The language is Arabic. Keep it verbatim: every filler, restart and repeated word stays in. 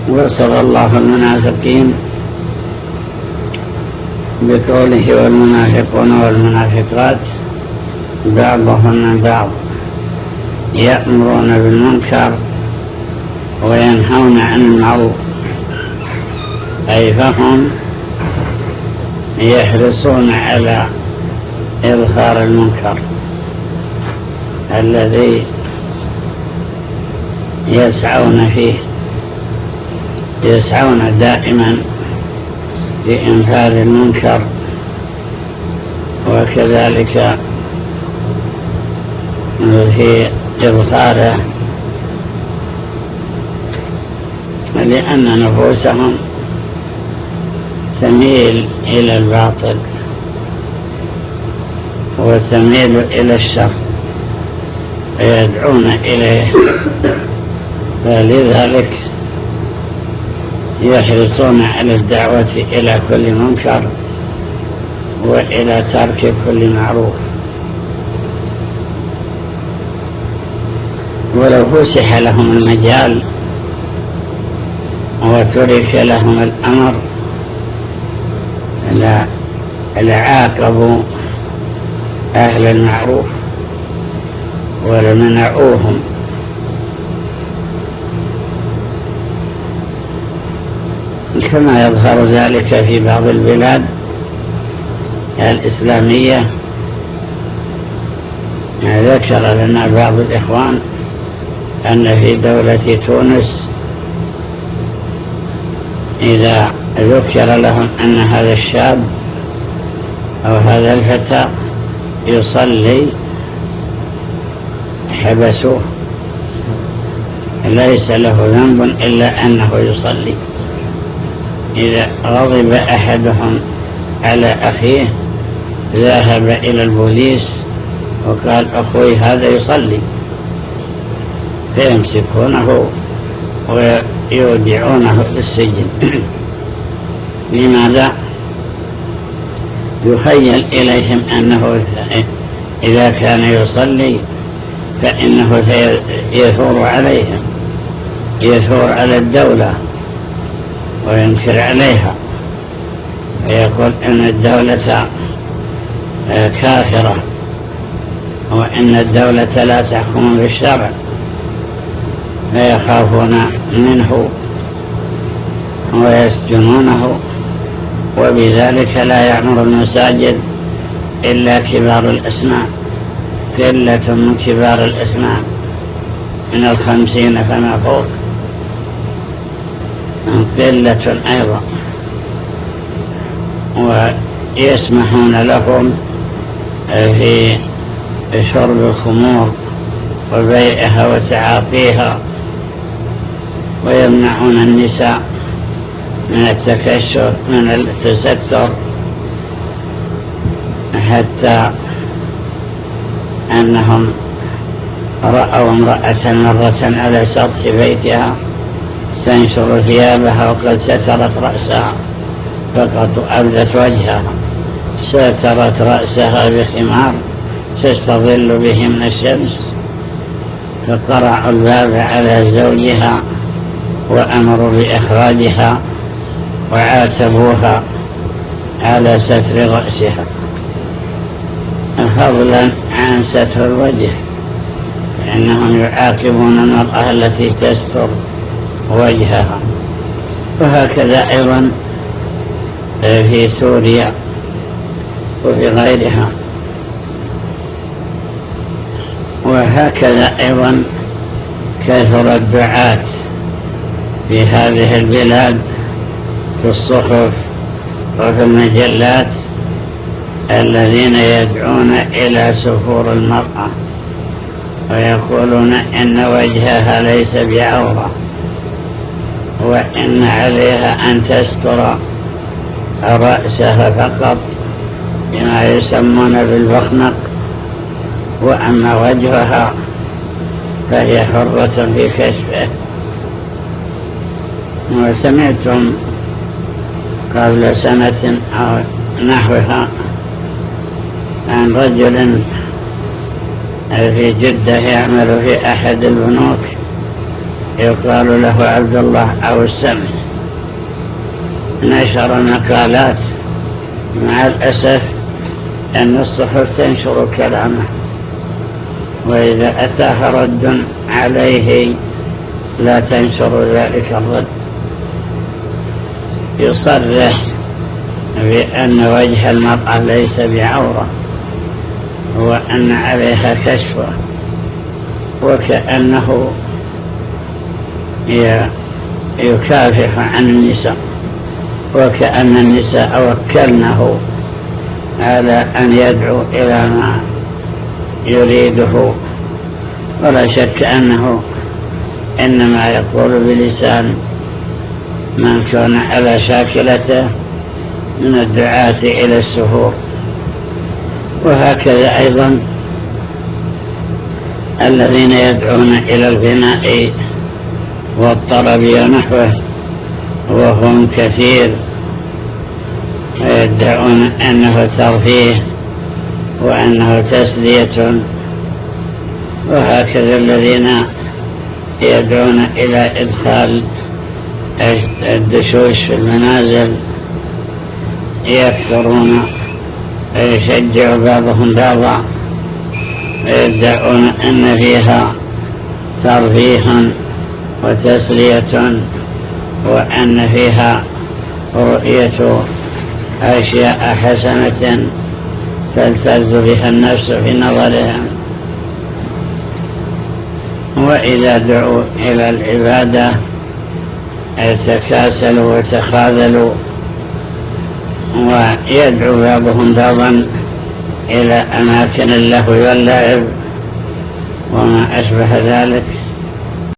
وصف الله المنافقين بقوله والمنافقون والمنافقات بعضهم من بعض يأمرون بالمنكر وينهون عن المعروف، أي فهم يحرصون على إظهار المنكر الذي يسعون فيه، يسعون دائما لإنكار المنكر، وكذلك في إظهاره، لأن نفوسهم تميل إلى الباطل وتميل إلى الشر ويدعون إليه، فلذلك يحرصون على الدعوة إلى كل منكر وإلى ترك كل معروف. ولو فسح لهم المجال وترك لهم الأمر لعاقبوا أهل المعروف ولمنعوهم. كما يظهر ذلك في بعض البلاد الإسلامية. ذكر لنا بعض الإخوان أن في دولة تونس إذا ذكر لهم أن هذا الشاب أو هذا الفتى يصلي حبسوه، ليس له ذنب إلا أنه يصلي. إذا غضب أحدهم على أخيه ذهب إلى البوليس وقال أخوي هذا يصلي، فيمسكونه ويودعونه للسجن. لماذا؟ يخيل إليهم أنه إذا كان يصلي فإنه يثور عليهم، يثور على الدولة وينكر عليها، ويقول أن الدولة كافرة وأن الدولة لا تحكم بالشرع، فيخافون منه ويسجنونه، وبذلك لا يعمر المساجد إلا كبار الأسماء، قلة من كبار الأسماء من الخمسين فما فوق، قلة أيضا، ويسمحون لهم في شرب الخمور وبيعها وتعاطيها، ويمنعون النساء من التكشف من التستر، حتى أنهم رأوا امرأة مرة على سطح بيتها تنشر ثيابها وقد سترت رأسها، فقط أبدت وجهها، سترت رأسها بخمار تستظل به من الشمس، فقرعوا الباب على زوجها وأمروا بإخراجها وعاتبوها على ستر رأسها، فضلا عن ستر الوجه، فإنهم يعاقبون المرأة التي تستر وجهها. وهكذا أيضا في سوريا وفي غيرها، وهكذا أيضا كثر الدعاة في هذه البلاد في الصحف وفي المجلات الذين يدعون إلى سفور المرأة ويقولون إن وجهها ليس بعورة، وإن عليها أن تستر رأسها فقط بما يسمون بالبخنق، وأما وجهها فهي حرة في كشفه. وسمعتم قبل سنة أو نحوها عن رجل في جدة يعمل في أحد البنوك، يقال له عبد الله أو السمن، نشر مقالات. مع الأسف أن الصحف تنشر كلامه، وإذا أتاها رد عليه لا تنشر ذلك الرد. يصرح بأن وجه المرأة ليس بعورة، وأن عليها كشفه، وكأنه يكافح عن النساء، وكأن النساء وكلنه على أن يدعو إلى ما يريده. ولا شك أنه إنما يقول بلسان من كان على شاكلته من الدعاة إلى السفور. وهكذا أيضا الذين يدعون إلى الغناء والطرب ونحوه، وهم كثير، ويدعون أنه ترفيه وأنه تسلية. وهكذا الذين يدعون إلى إدخال الدشوش في المنازل يكثرون، يشجع بعضهم بعضا، ويدعون أن فيها ترفيه وتسلية، وأن فيها رؤية أشياء حسنة تلتذ بها النفس في نظرهم. وإذا دعوا إلى العبادة يتكاسلوا وتخاذلوا، ويدعو بعضهم بعضا إلى أماكن اللهو واللعب وما أشبه ذلك.